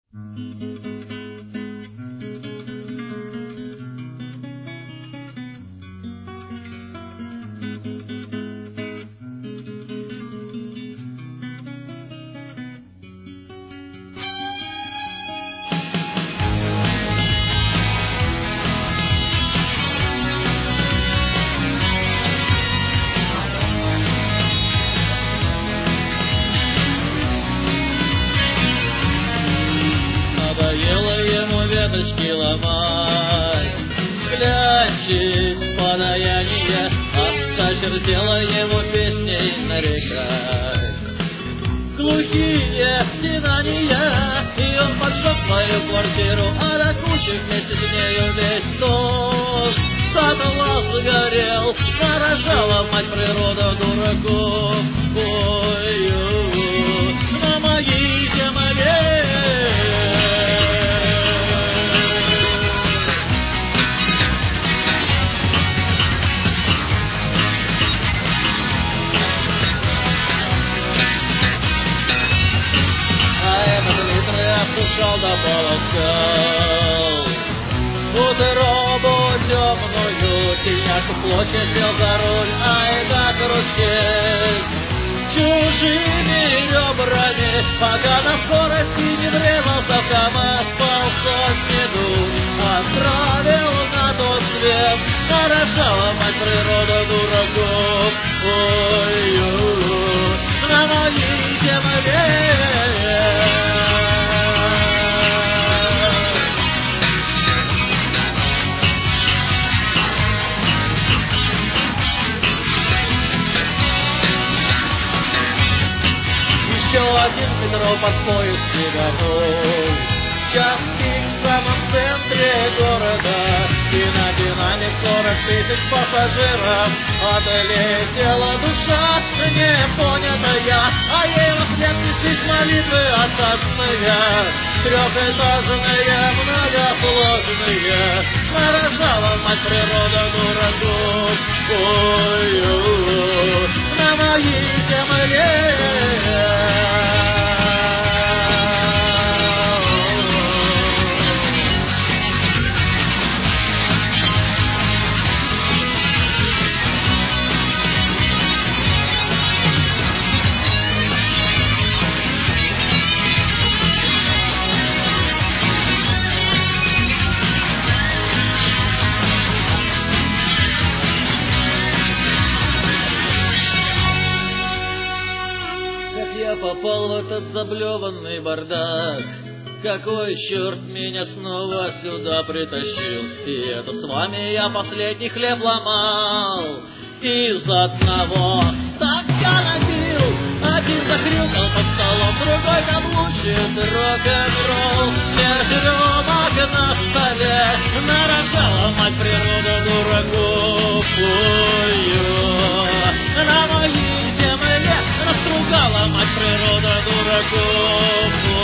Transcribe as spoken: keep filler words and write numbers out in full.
Надоело ему веточки ломать, клянчить подаяние, осточертело ему песней нарекать. Глухие стенания, и он поджег свою квартиру, а до кучи вместе с нею весь дом. Дотла сгорел, нарожала мать природа дураков. Ой, на моей земле. Обсушал до полоскал утробу темную, тельняшку плотью сел за руль, ай да карусель. Чужими ребрами, пока на скорости не врезался в КамАЗ, полсотни душ отправил на тот свет. Нарожала мать природа дураков. Ой-ой-ой, на моей земле. Еще один Петров под поезд сиганул, частик в самом центре города, и на динамик сорок тысяч пассажиров. Отлетела душа непонятая, а ей вслед неслись молитвы осадные, трехэтажные, многосложные. Нарожала мать природа дураков. Ой-ой-ой, на моей земле. Попал в этот заблеванный бардак. Какой черт меня снова сюда притащил? И это с вами я последний хлеб ломал. Из одного стакана пил, один захрюкал под столом, другой там лучит рок-н-ролл. Смерть рюмок на столе, нарожала мать природа дураков. Ой-ой, на моей земле настругала мать природа дураков.